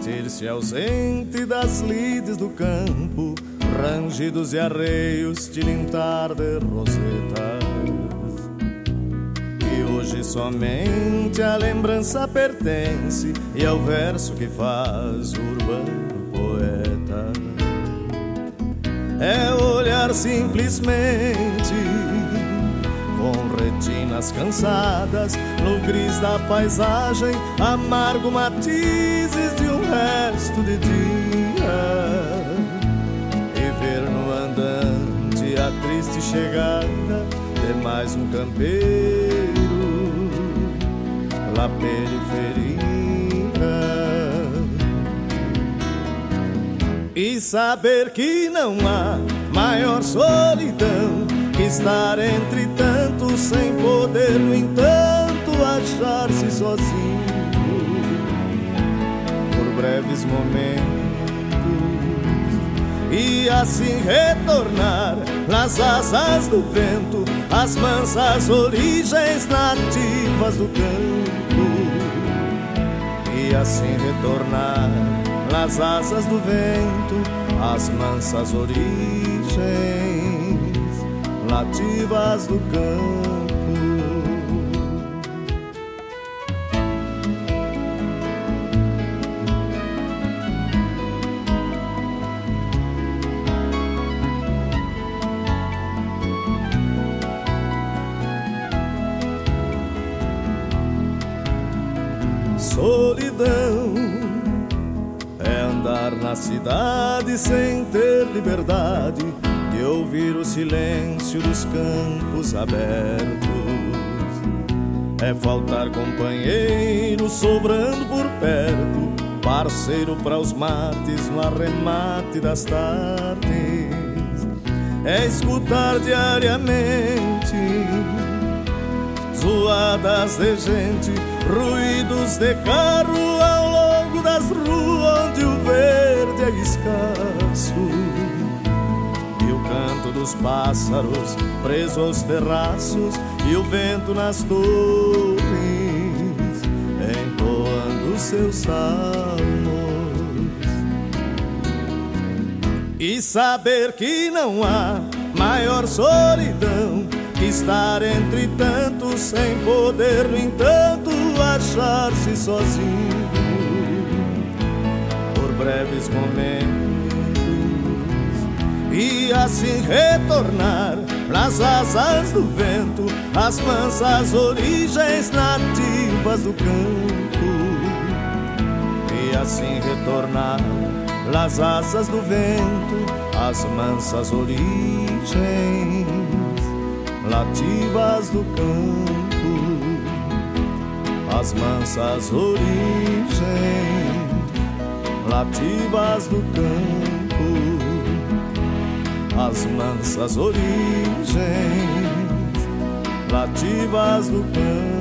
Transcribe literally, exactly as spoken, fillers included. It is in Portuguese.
sentir-se ausente das lides do campo, rangidos e arreios, tilintar de rosetas. E hoje somente a lembrança pertence, e ao verso que faz o urbano poeta. É olhar simplesmente, com retinas cansadas, no gris da paisagem, amargo matizes de um resto de dia, e ver no andante a triste chegada de mais um campeiro na periferia. E saber que não há maior solidão que estar entre tantos sem poder, no entanto, achar-se sozinho por breves momentos, e assim retornar nas asas do vento as mansas origens nativas do campo, e assim retornar nas asas do vento as mansas origens nativas do campo. Solidão é andar na cidade sem ter liberdade de ouvir o silêncio dos campos abertos. É faltar companheiro sobrando por perto, parceiro para os mates no arremate das tardes. É escutar diariamente zoadas de gente, ruídos de carro ao longo das ruas onde o verde é escasso, e o canto dos pássaros preso aos terraços, e o vento nas torres entoando seus salmos. E saber que não há maior solidão que estar entre tantos sem poder, no entanto, achar-se sozinho por breves momentos, e assim retornar nas asas do vento as mansas origens nativas do campo, e assim retornar nas asas do vento as mansas origens nativas do campo, as mansas origens nativas do campo, as mansas origens nativas do campo.